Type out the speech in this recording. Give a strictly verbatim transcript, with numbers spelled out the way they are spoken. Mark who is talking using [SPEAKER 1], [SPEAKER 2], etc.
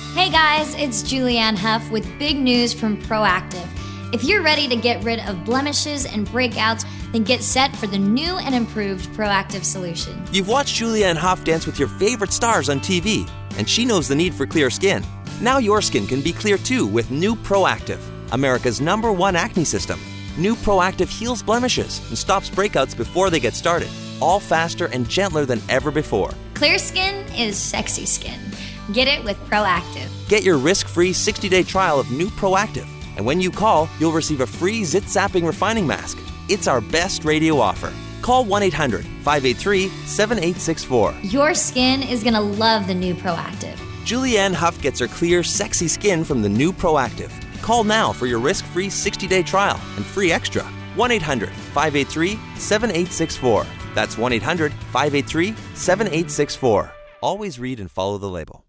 [SPEAKER 1] Hey guys, it's Julianne Hough with big news from Proactiv. If you're ready to get rid of blemishes and breakouts, then get set for the new and improved Proactiv solution.
[SPEAKER 2] You've watched Julianne Hough dance with your favorite stars on T V, and she knows the need for clear skin. Now your skin can be clear too with new Proactiv, America's number one acne system. New Proactiv heals blemishes and stops breakouts before they get started, all faster and gentler than ever before.
[SPEAKER 1] Clear skin is sexy skin. Get it with Proactiv.
[SPEAKER 2] Get your risk-free sixty-day trial of new Proactiv, and when you call, you'll receive a free zit-zapping refining mask. It's our best radio offer. Call one eight hundred, five eight three, seven eight six four.
[SPEAKER 1] Your skin is going to love the new Proactiv.
[SPEAKER 2] Julianne Hough gets her clear, sexy skin from the new Proactiv. Call now for your risk-free sixty-day trial and free extra. one eight hundred, five eight three, seven eight six four. That's one eight hundred, five eight three, seven eight six four. Always read and follow the label.